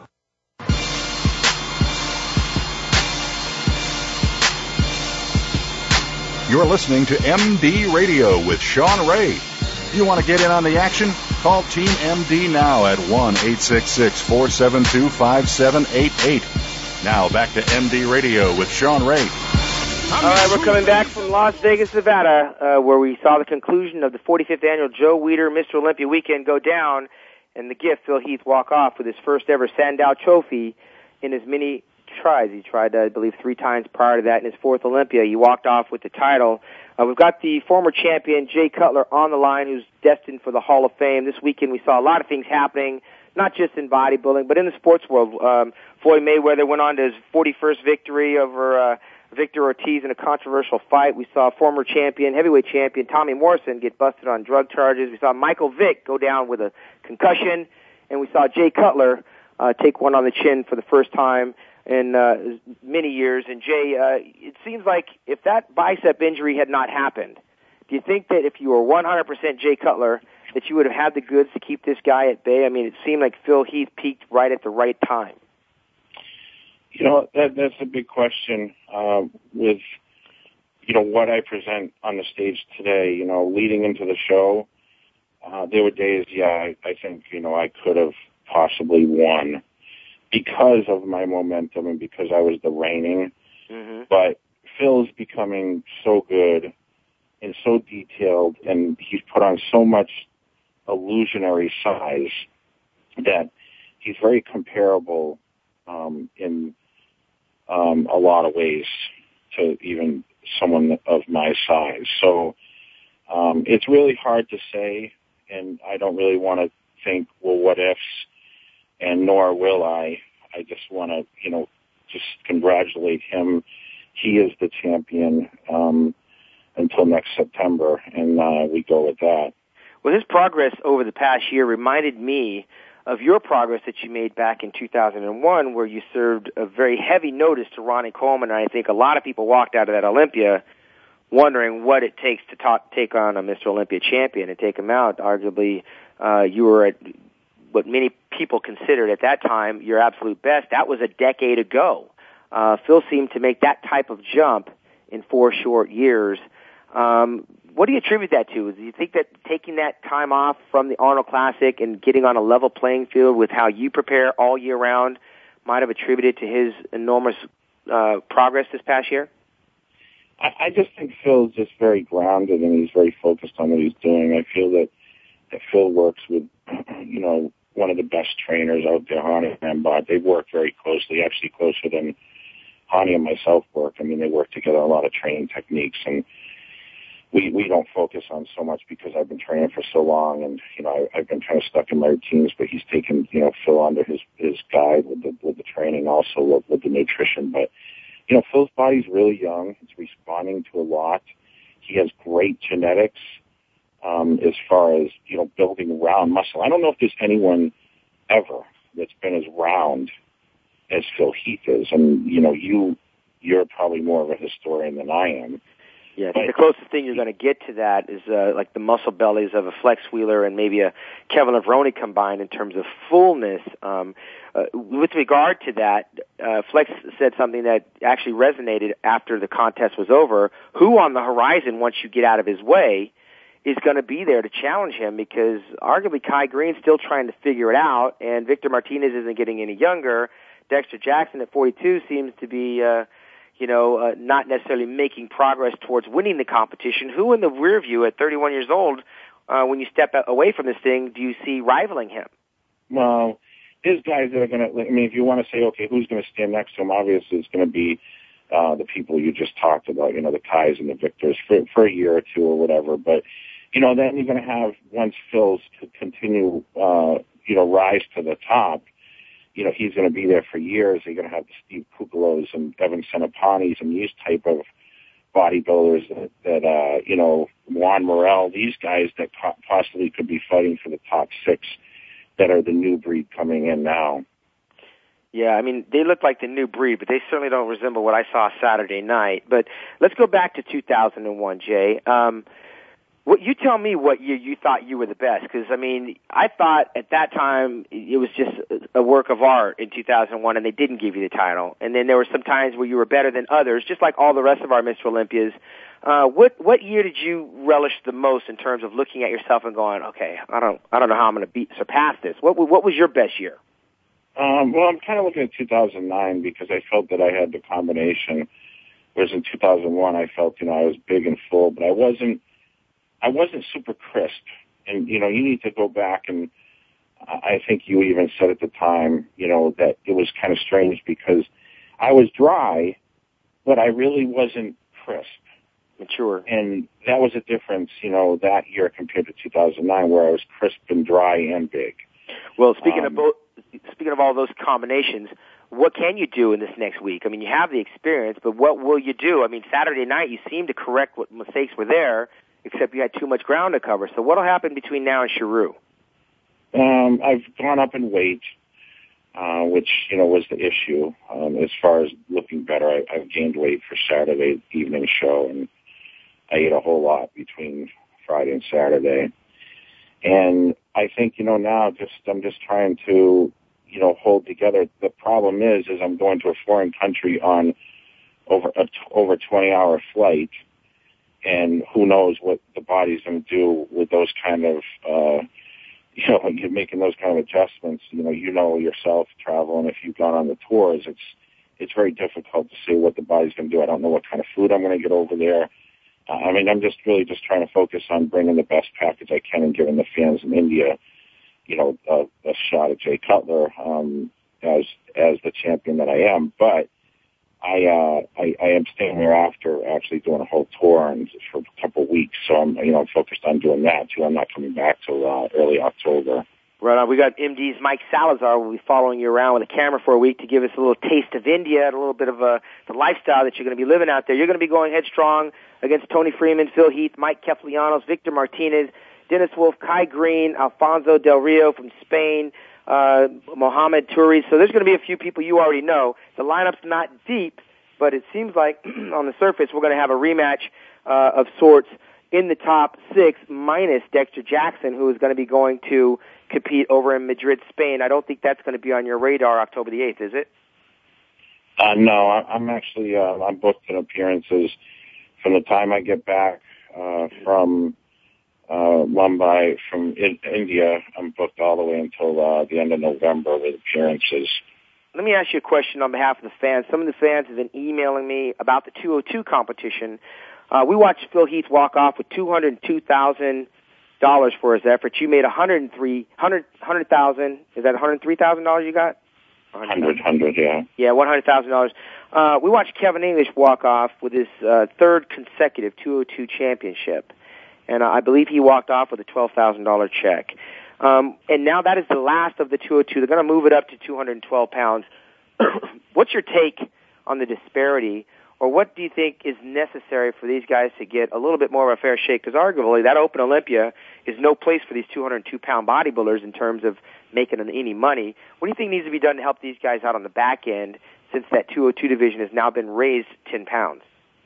You're listening to MD Radio with Sean Ray. You want to get in on the action? Call Team MD now at 1-866-472-5788. Now back to MD Radio with Sean Ray. All right, we're coming back from Las Vegas, Nevada, where we saw the conclusion of the 45th annual Joe Weider Mr. Olympia weekend go down, and the gift, Phil Heath, walk off with his first ever Sandow Trophy in his many tries. He tried, I believe, 3 times prior to that in his 4th Olympia. He walked off with the title. We've got the former champion, Jay Cutler, on the line, who's destined for the Hall of Fame. This weekend we saw a lot of things happening, not just in bodybuilding, but in the sports world. Floyd Mayweather went on to his 41st victory over Victor Ortiz in a controversial fight. We saw former champion, heavyweight champion, Tommy Morrison get busted on drug charges. We saw Michael Vick go down with a concussion, and we saw Jay Cutler take one on the chin for the first time in many years. And Jay, it seems like if that bicep injury had not happened, do you think that if you were 100% Jay Cutler, that you would have had the goods to keep this guy at bay? I mean, it seemed like Phil Heath peaked right at the right time. You know, that's a big question with, you know, what I present on the stage today. You know, leading into the show, there were days, I think, you know, I could have possibly won because of my momentum and because I was the reigning. Mm-hmm. But Phil's becoming so good and so detailed, and he's put on so much illusionary size that he's very comparable in a lot of ways to even someone of my size. So it's really hard to say, and I don't really want to think, well, what ifs, and nor will I. I just want to, you know, just congratulate him. He is the champion until next September, and we go with that. Well, his progress over the past year reminded me of your progress that you made back in 2001, where you served a very heavy notice to Ronnie Coleman, and I think a lot of people walked out of that Olympia wondering what it takes to take on a Mr. Olympia champion and take him out. Arguably, you were at what many people considered at that time your absolute best. That was a decade ago. Phil seemed to make that type of jump in 4 short years. What do you attribute that to? Do you think that taking that time off from the Arnold Classic and getting on a level playing field with how you prepare all year round might have attributed to his enormous progress this past year? I just think Phil's just very grounded and he's very focused on what he's doing. I feel that Phil works with, you know, one of the best trainers out there, Hani Rambod. They work very closely, actually closer than Hani and myself work. I mean, they work together on a lot of training techniques, and we don't focus on so much because I've been training for so long, and, you know, I've been kind of stuck in my routines, but he's taken, you know, Phil under his guide with the training, also with the nutrition. But, you know, Phil's body's really young. It's responding to a lot. He has great genetics as far as, you know, building round muscle. I don't know if there's anyone ever that's been as round as Phil Heath is. And, you know, you're probably more of a historian than I am. Yeah, I think the closest thing you're going to get to that is like the muscle bellies of a Flex Wheeler and maybe a Kevin Levrone combined in terms of fullness. With regard to that, Flex said something that actually resonated after the contest was over. Who on the horizon, once you get out of his way, is going to be there to challenge him? Because arguably Kai Green's still trying to figure it out, and Victor Martinez isn't getting any younger. Dexter Jackson at 42 seems to be not necessarily making progress towards winning the competition. Who in the rear view at 31 years old, when you step away from this thing, do you see rivaling him? Well, there's guys that are going to, I mean, if you want to say, okay, who's going to stand next to him, obviously it's going to be the people you just talked about, you know, the Kais and the Victors for a year or two or whatever. But, you know, then you're going to have, once Phil's continue, rise to the top, you know, he's going to be there for years. You're going to have the Steve Kukalos and Evan Senapanis and these type of bodybuilders that Juan Morel, these guys that possibly could be fighting for the top 6 that are the new breed coming in now. Yeah, I mean, they look like the new breed, but they certainly don't resemble what I saw Saturday night. But let's go back to 2001, Jay. You tell me what year you thought you were the best, because, I mean, I thought at that time it was just a work of art in 2001, and they didn't give you the title. And then there were some times where you were better than others, just like all the rest of our Mr. Olympias. What year did you relish the most in terms of looking at yourself and going, okay, I don't know how I'm going to surpass this? What was your best year? Well, I'm kind of looking at 2009 because I felt that I had the combination, whereas in 2001 I felt, you know, I was big and full, but I wasn't super crisp. And, you know, you need to go back, and I think you even said at the time, you know, that it was kind of strange because I was dry, but I really wasn't crisp. Mature. And that was a difference, you know, that year compared to 2009 where I was crisp and dry and big. Well, speaking of all those combinations, what can you do in this next week? I mean, you have the experience, but what will you do? I mean, Saturday night you seemed to correct what mistakes were there, except you had too much ground to cover. So what will happen between now and Chiru? I've gone up in weight. which, was the issue. As far as looking better, I've gained weight for Saturday evening show, and I ate a whole lot between Friday and Saturday. And I think, now I'm just trying to, hold together. The problem is I'm going to a foreign country on over 20-hour flight, and who knows what the body's going to do with those kind of, you're making those kind of adjustments. You know yourself traveling. If you've gone on the tours, it's very difficult to say what the body's going to do. I don't know what kind of food I'm going to get over there. I'm just really just trying to focus on bringing the best package I can and giving the fans in India, a shot at Jay Cutler as the champion that I am. But I am staying there after actually doing a whole tour and for a couple of weeks. So I'm focused on doing that too. I'm not coming back till early October. Right on. We got MD's Mike Salazar. We'll be following you around with a camera for a week to give us a little taste of India and a little bit of the lifestyle that you're going to be living out there. You're going to be going headstrong against Tony Freeman, Phil Heath, Mike Keflianos, Victor Martinez, Dennis Wolf, Kai Green, Alfonso Del Rio from Spain, Mohamed Turi. So there's going to be a few people you already know. The lineup's not deep, but it seems like on the surface we're going to have a rematch of sorts in the top 6 minus Dexter Jackson, who is going to be going to compete over in Madrid, Spain. I don't think that's going to be on your radar October the 8th, is it? No, I'm actually I'm booked in appearances from the time I get back from Mumbai from India. I'm booked all the way until the end of November with appearances. Let me ask you a question on behalf of the fans. Some of the fans have been emailing me about the 202 competition. We watched Phil Heath walk off with $202,000 for his efforts. You made $100,000. Is that $103,000 you got? 100, yeah. Yeah, $100,000. We watched Kevin English walk off with his third consecutive 202 championship, and I believe he walked off with a $12,000 check. And now that is the last of the 202. They're going to move it up to 212 pounds. What's your take on the disparity, or what do you think is necessary for these guys to get a little bit more of a fair shake? Because arguably that Open Olympia is no place for these 202-pound bodybuilders in terms of making any money. What do you think needs to be done to help these guys out on the back end, since that 202 division has now been raised 10 pounds?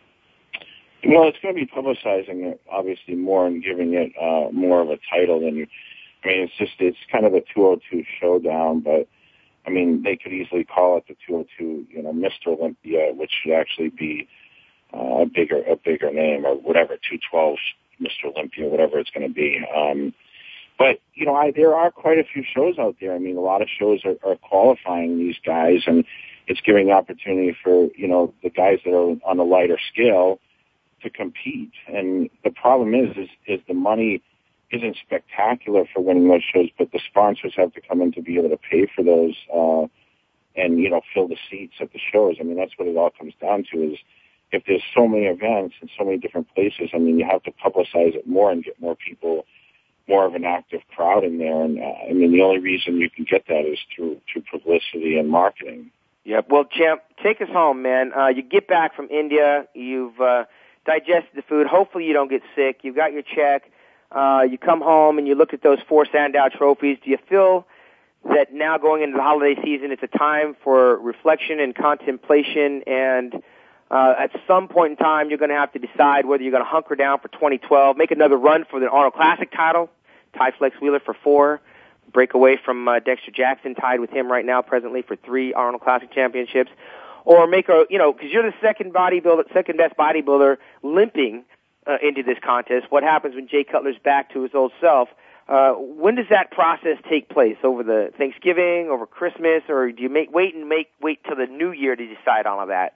Well, it's going to be publicizing it, obviously, more and giving it more of a title than it's kind of a 202 showdown, but, they could easily call it the 202, Mr. Olympia, which should actually be a bigger name, or whatever, 212 Mr. Olympia, whatever it's going to be. But, there are quite a few shows out there. A lot of shows are qualifying these guys, and it's giving opportunity for, the guys that are on a lighter scale to compete. And the problem is the money isn't spectacular for winning those shows, but the sponsors have to come in to be able to pay for those, and, fill the seats at the shows. That's what it all comes down to, is if there's so many events in so many different places, you have to publicize it more and get more people, more of an active crowd in there. And, the only reason you can get that is through publicity and marketing. Yep. Well, Champ, take us home, man. You get back from India. You've digested the food. Hopefully you don't get sick. You've got your check. You come home and you look at those 4 Sandow trophies. Do you feel that now going into the holiday season, it's a time for reflection and contemplation, and at some point in time you're going to have to decide whether you're going to hunker down for 2012, make another run for the Arnold Classic title, tie Flex Wheeler for 4, break away from Dexter Jackson, tied with him right now presently for 3 Arnold Classic championships, or make because you're the second best bodybuilder limping into this contest. What happens when Jay Cutler's back to his old self? When does that process take place? Over the Thanksgiving, over Christmas, or do you wait till the new year to decide on all that?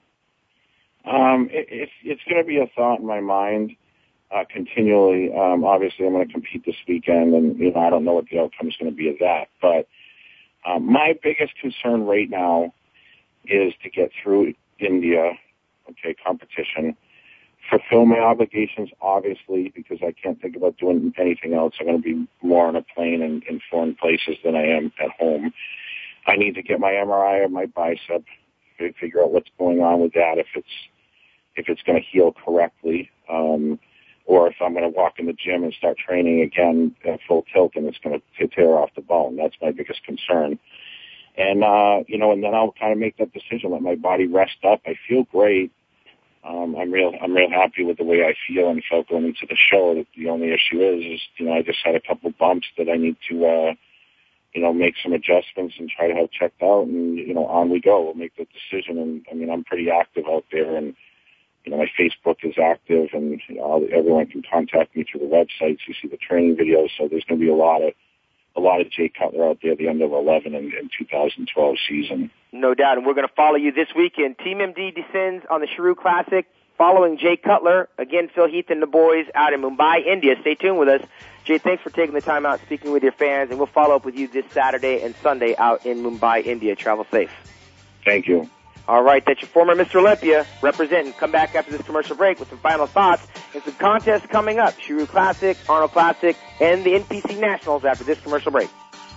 It's going to be a thought in my mind continually. Obviously, I'm going to compete this weekend, and I don't know what the outcome is going to be of that. But my biggest concern right now is to get through India, competition. Fulfill my obligations, obviously, because I can't think about doing anything else. I'm going to be more on a plane and in foreign places than I am at home. I need to get my MRI of my bicep, figure out what's going on with that, if it's going to heal correctly, or if I'm going to walk in the gym and start training again at full tilt and it's going to tear off the bone. That's my biggest concern. And, and then I'll kind of make that decision, let my body rest up. I feel great. I'm real happy with the way I feel and felt going into the show. The only issue is, I just had a couple bumps that I need to, make some adjustments and try to have checked out, and, on we go. We'll make the decision. And I mean, I'm pretty active out there, and, my Facebook is active, and everyone can contact me through the websites. You see the training videos. So there's going to be a lot of Jay Cutler out there at the end of 11 and 2012 season. No doubt, and we're going to follow you this weekend. Team MD descends on the Shrew Classic, following Jay Cutler. Again, Phil Heath and the boys out in Mumbai, India. Stay tuned with us. Jay, thanks for taking the time out, speaking with your fans, and we'll follow up with you this Saturday and Sunday out in Mumbai, India. Travel safe. Thank you. All right, that's your former Mr. Olympia representing. Come back after this commercial break with some final thoughts and some contests coming up. Shrew Classic, Arnold Classic, and the NPC Nationals after this commercial break.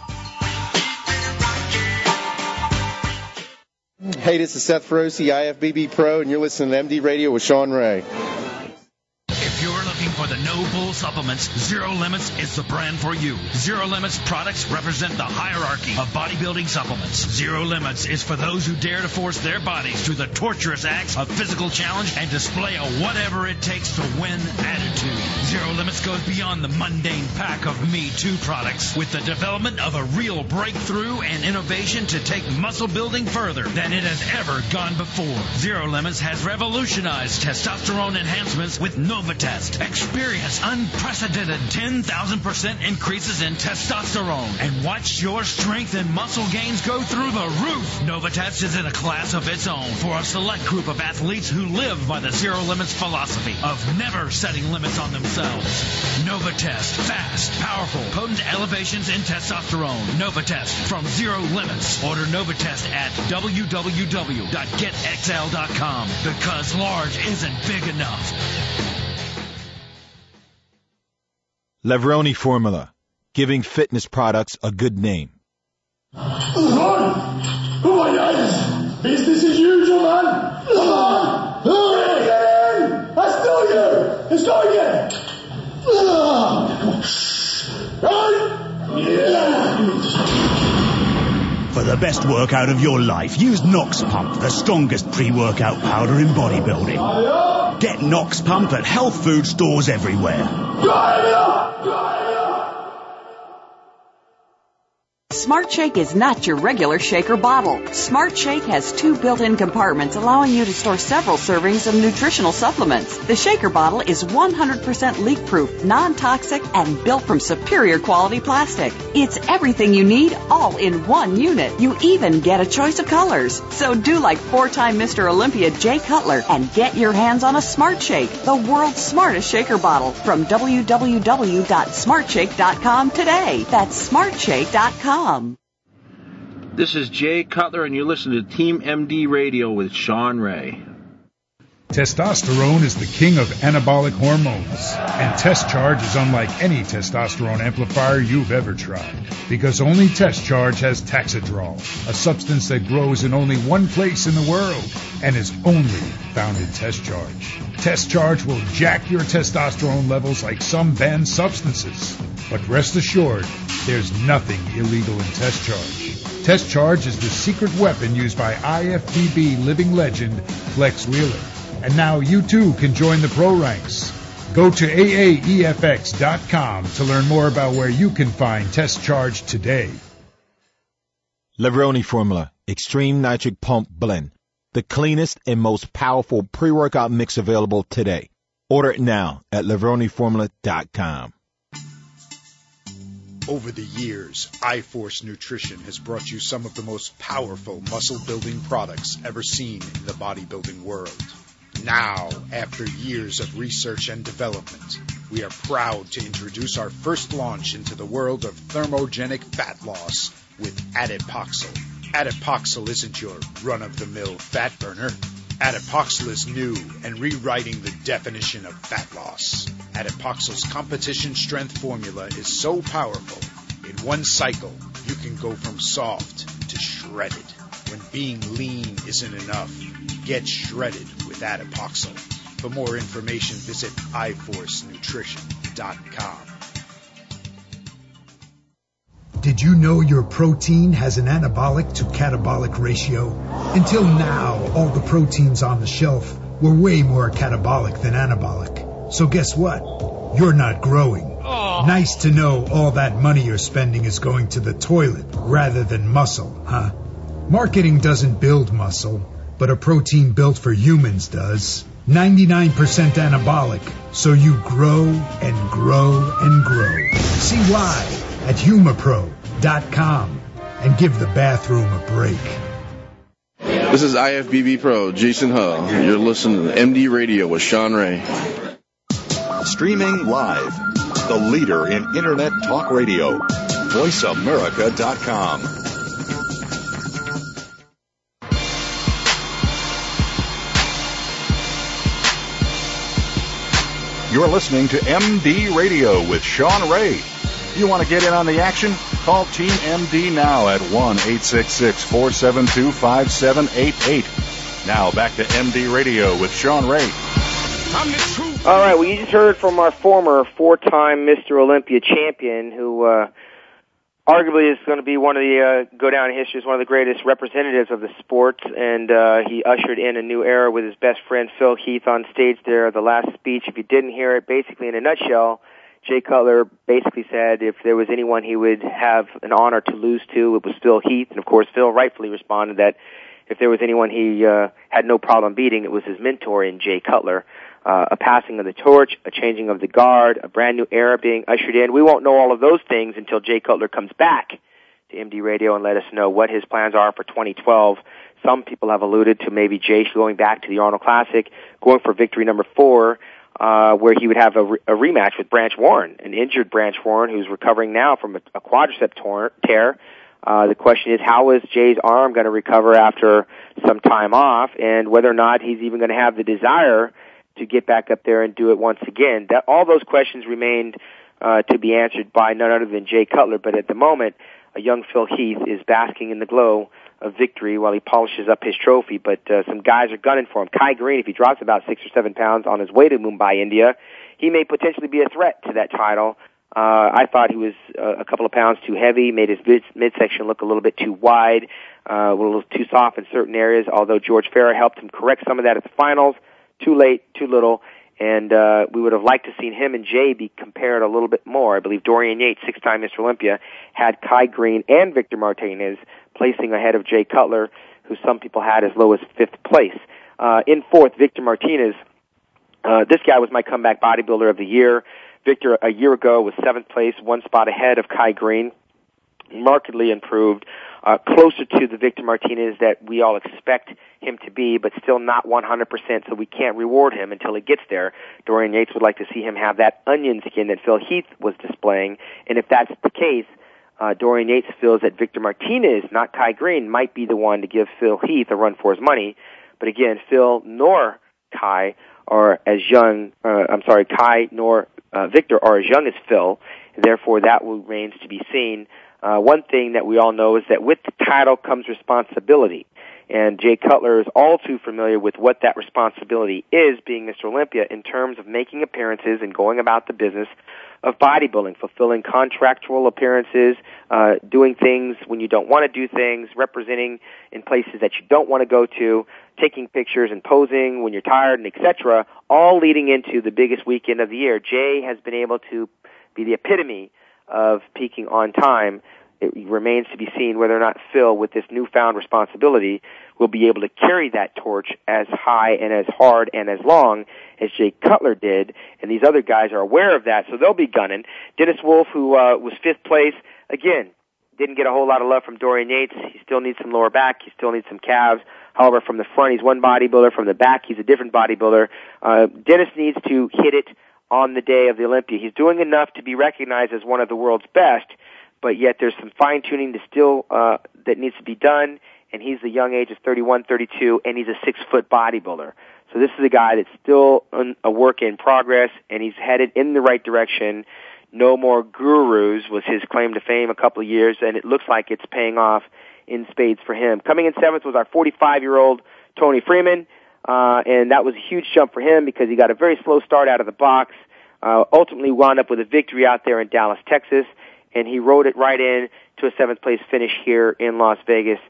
Hey, this is Seth Ferrosi, IFBB Pro, and you're listening to MD Radio with Sean Ray. If you're looking for the no-bull supplements, Zero Limits is the brand for you. Zero Limits products represent the hierarchy of bodybuilding supplements. Zero Limits is for those who dare to force their bodies through the torturous acts of physical challenge and display a whatever it takes to win attitude. Zero Limits goes beyond the mundane pack of Me Too products with the development of a real breakthrough and innovation to take muscle building further than it has ever gone before. Zero Limits has revolutionized testosterone enhancements with Novatest. Experience unprecedented 10,000% increases in testosterone and watch your strength and muscle gains go through the roof. Novatest is in a class of its own for a select group of athletes who live by the Zero Limits philosophy of never setting limits on themselves. Novatest. Fast, powerful, potent elevations in testosterone. Novatest from Zero Limits. Order Novatest at www.getxl.com because large isn't big enough. Levroni Formula, giving fitness products a good name. Come on! Come on, guys! Business as usual, man! Come on! Get in! I still you! Let's go again! Right? Yeah! For the best workout of your life, use Nox Pump, the strongest pre-workout powder in bodybuilding. Get Nox Pump at health food stores everywhere. Smart Shake is not your regular shaker bottle. Smart Shake has 2 built-in compartments allowing you to store several servings of nutritional supplements. The shaker bottle is 100% leak-proof, non-toxic, and built from superior quality plastic. It's everything you need all in one unit. You even get a choice of colors. So do like 4-time Mr. Olympia Jay Cutler and get your hands on a Smart Shake, the world's smartest shaker bottle, from www.smartshake.com today. That's smartshake.com. This is Jay Cutler, and you're listening to Team MD Radio with Sean Ray. Testosterone is the king of anabolic hormones, and Test Charge is unlike any testosterone amplifier you've ever tried, because only Test Charge has Taxidrol, a substance that grows in only one place in the world and is only found in Test Charge. Test Charge will jack your testosterone levels like some banned substances. But rest assured, there's nothing illegal in Test Charge. Test Charge is the secret weapon used by IFBB living legend Flex Wheeler. And now you too can join the pro ranks. Go to AAEFX.com to learn more about where you can find Test Charge today. Levroni Formula, Extreme Nitric Pump Blend. The cleanest and most powerful pre-workout mix available today. Order it now at LevroniFormula.com. Over the years, iForce Nutrition has brought you some of the most powerful muscle-building products ever seen in the bodybuilding world. Now, after years of research and development, we are proud to introduce our first launch into the world of thermogenic fat loss with Adipoxyl. Adipoxyl isn't your run-of-the-mill fat burner. Adipoxyl is new and rewriting the definition of fat loss. Adipoxyl's competition strength formula is so powerful, in one cycle, you can go from soft to shredded. When being lean isn't enough, get shredded with Adipoxyl. For more information, visit iForceNutrition.com. Did you know your protein has an anabolic to catabolic ratio? Until now, all the proteins on the shelf were way more catabolic than anabolic. So guess what? You're not growing. Oh. Nice to know all that money you're spending is going to the toilet rather than muscle, huh? Marketing doesn't build muscle, but a protein built for humans does. 99% anabolic, so you grow and grow and grow. See why at humapro.com and give the bathroom a break. This is IFBB Pro, Jason Hull. You're listening to MD Radio with Sean Ray. Streaming live, the leader in Internet Talk Radio, VoiceAmerica.com. You're listening to MD Radio with Sean Ray. You want to get in on the action? Call Team MD now at 1-866-472-5788. Now back to MD Radio with Sean Ray. All right, well, you just heard from our former four-time Mr. Olympia champion, who arguably is going to be one of the go down in history as one of the greatest representatives of the sport, and he ushered in a new era with his best friend Phil Heath on stage there. The last speech, if you didn't hear it, basically in a nutshell, Jay Cutler basically said if there was anyone he would have an honor to lose to, it was Phil Heath, and of course Phil rightfully responded that if there was anyone he had no problem beating, it was his mentor in Jay Cutler. A passing of the torch, a changing of the guard, a brand new era being ushered in. We won't know all of those things until Jay Cutler comes back to MD Radio and let us know what his plans are for 2012. Some people have alluded to maybe Jay going back to the Arnold Classic, going for victory number 4, where he would have a rematch with Branch Warren, an injured Branch Warren who's recovering now from a quadricep tear. The question is, how is Jay's arm going to recover after some time off, and whether or not he's even going to have the desire to get back up there and do it once again. All those questions remained to be answered by none other than Jay Cutler, but at the moment, a young Phil Heath is basking in the glow of victory while he polishes up his trophy, but some guys are gunning for him. Kai Green, if he drops about 6 or 7 pounds on his way to Mumbai, India, he may potentially be a threat to that title. I thought he was a couple of pounds too heavy, made his midsection look a little bit too wide, a little too soft in certain areas, although George Farah helped him correct some of that at the finals. Too late, too little, and we would have liked to seen him and Jay be compared a little bit more. I believe Dorian Yates, 6-time Mr. Olympia, had Kai Green and Victor Martinez placing ahead of Jay Cutler, who some people had as low as 5th place. In 4th, Victor Martinez. This guy was my comeback bodybuilder of the year. Victor, a year ago, was 7th place, 1 spot ahead of Kai Green, markedly improved. Closer to the Victor Martinez that we all expect him to be, but still not 100%, so we can't reward him until he gets there. Dorian Yates would like to see him have that onion skin that Phil Heath was displaying, and if that's the case, Dorian Yates feels that Victor Martinez, not Kai Green, might be the one to give Phil Heath a run for his money. But again, Phil nor Kai are as young, Kai nor Victor are as young as Phil, and therefore that remains to be seen. One thing that we all know is that with the title comes responsibility, and Jay Cutler is all too familiar with what that responsibility is, being Mr. Olympia, in terms of making appearances and going about the business of bodybuilding, fulfilling contractual appearances, doing things when you don't want to do things, representing in places that you don't want to go to, taking pictures and posing when you're tired, and etc., all leading into the biggest weekend of the year. Jay has been able to be the epitome of peaking on time. It remains to be seen whether or not Phil, with this newfound responsibility, will be able to carry that torch as high and as hard and as long as Jay Cutler did, and these other guys are aware of that, so they'll be gunning. Dennis Wolf, who was 5th place, again, didn't get a whole lot of love from Dorian Yates. He still needs some lower back. He still needs some calves. However, from the front, he's one bodybuilder. From the back, he's a different bodybuilder. Dennis needs to hit it on the day of the Olympia. He's doing enough to be recognized as one of the world's best, but yet there's some fine-tuning to still that needs to be done, and he's the young age of 31, 32, and he's a 6-foot bodybuilder. So this is a guy that's still a work in progress, and he's headed in the right direction. No more gurus was his claim to fame a couple of years, and it looks like it's paying off in spades for him. Coming in 7th was our 45-year-old Tony Freeman, and that was a huge jump for him because he got a very slow start out of the box, ultimately wound up with a victory out there in Dallas, Texas, and he rode it right in to a 7th place finish here in Las Vegas.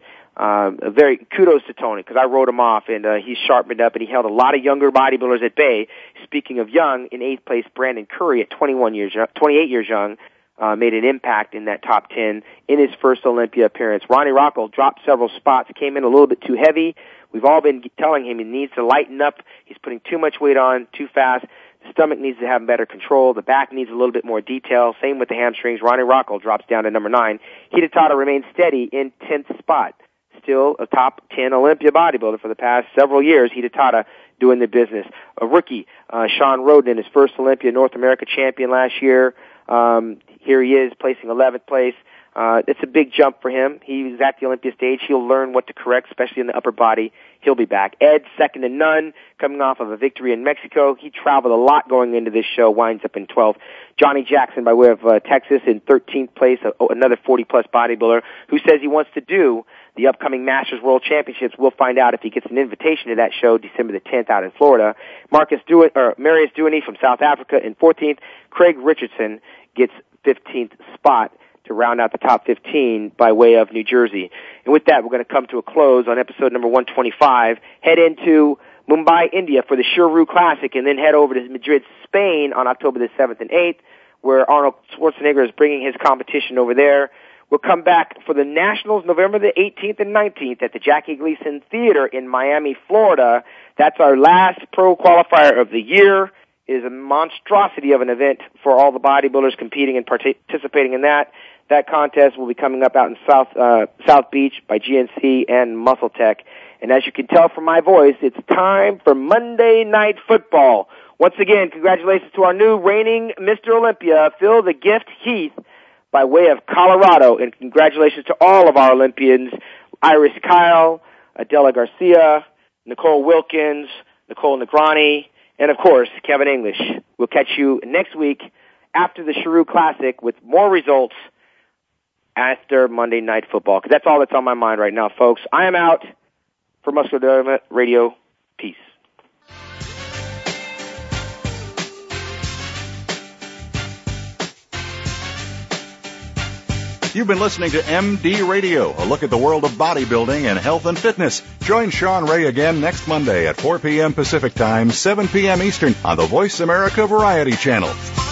Very kudos to Tony, because I wrote him off, and he's sharpened up, and he held a lot of younger bodybuilders at bay. Speaking of young, in 8th place, Brandon Curry at 28 years young, made an impact in that top 10 in his first Olympia appearance. Ronnie Rockwell dropped several spots, came in a little bit too heavy. We've all been telling him he needs to lighten up. He's putting too much weight on too fast. The stomach needs to have better control. The back needs a little bit more detail. Same with the hamstrings. Ronnie Rockwell drops down to number 9. Hidetada remains steady in 10th spot. Still a top 10 Olympia bodybuilder for the past several years. Hidetada doing the business. A rookie, Sean Roden, his first Olympia North America champion last year. Here he is, placing 11th place. It's a big jump for him. He's at the Olympia stage. He'll learn what to correct, especially in the upper body. He'll be back. Ed, second to none, coming off of a victory in Mexico. He traveled a lot going into this show, winds up in 12th. Johnny Jackson, by way of Texas, in 13th place, another 40-plus bodybuilder who says he wants to do the upcoming Masters World Championships. We'll find out if he gets an invitation to that show December the 10th out in Florida. Marius Duany from South Africa in 14th. Craig Richardson gets 15th spot to round out the top 15 by way of New Jersey. And with that, we're going to come to a close on episode number 125, head into Mumbai, India for the Shuru Classic, and then head over to Madrid, Spain on October the 7th and 8th, where Arnold Schwarzenegger is bringing his competition over there. We'll come back for the Nationals November the 18th and 19th at the Jackie Gleason Theater in Miami, Florida. That's our last pro qualifier of the year. It is a monstrosity of an event for all the bodybuilders competing and participating in that. That contest will be coming up out in South Beach by GNC and Muscle Tech. And as you can tell from my voice, it's time for Monday Night Football. Once again, congratulations to our new reigning Mr. Olympia, Phil the Gift Heath, by way of Colorado. And congratulations to all of our Olympians, Iris Kyle, Adela Garcia, Nicole Wilkins, Nicole Negrani, and, of course, Kevin English. We'll catch you next week after the Shuru Classic with more results after Monday Night Football, because that's all that's on my mind right now, folks. I am out for Muscular Development Radio. Peace. You've been listening to MD Radio, a look at the world of bodybuilding and health and fitness. Join Sean Ray again next Monday at 4 p.m. Pacific Time, 7 p.m. Eastern on the Voice America Variety Channel.